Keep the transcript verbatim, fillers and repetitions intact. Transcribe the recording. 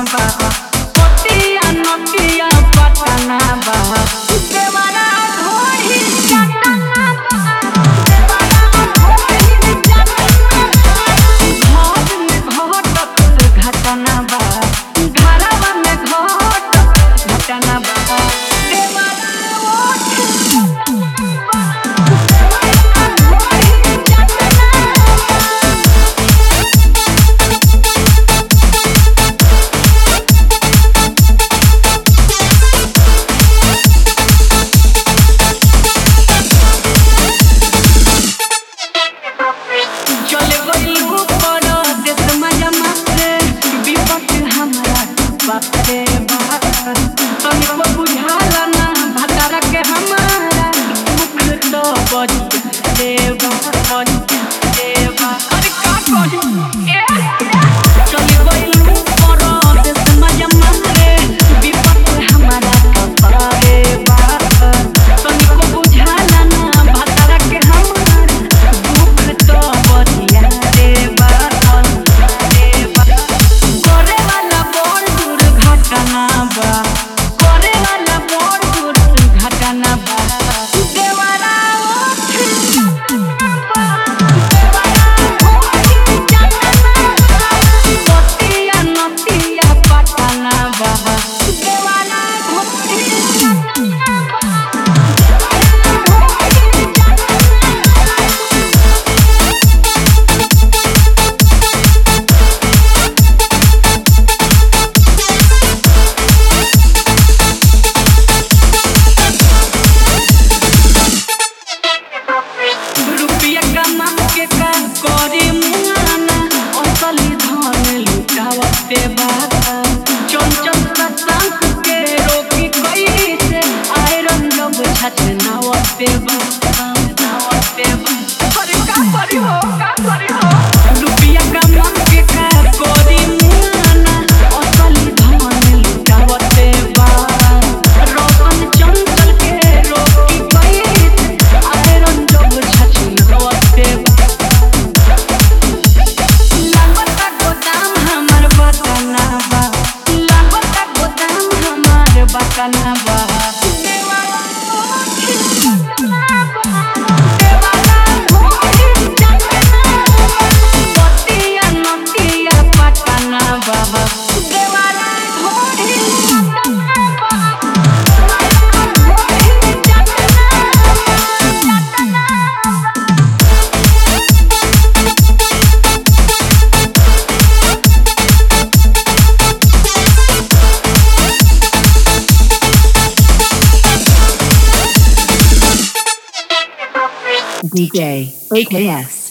बा पतिया नतिया पटना बा देवरा घोड़ी चटना बा घर में घटक घटना बा घरवा में घटक घटना बा बापरे बाप तनिको बुझाला ना भतारा के हमारा दुख तो बज देवा बज देवा अरे का कही ए चली गइल परदेस मजा मारे विपत हमारा कपारे बाप तनिको बुझाला ना भतारा के हमारा दुख तो बज देवा देवा करे वाला घटना बा करे वाला बड़ दुर्घटना बा देवरा पतिया नतिया पटना बा देवरा करे मुआना असली धन लुटावते बाबा चंचल सत्संग के रोकी कैसे आयरन जब छछनावते बाबा नावते बाबा अरे का करी हो का करी हो रुपया कमा के का करे मुआना असली धन लुटावते बाबा रोशन चंचल के रोकी कैसे आयरन जब छछनावते बकना बा पतिया नतिया पटना बा देवरा घोड़ी D J A K S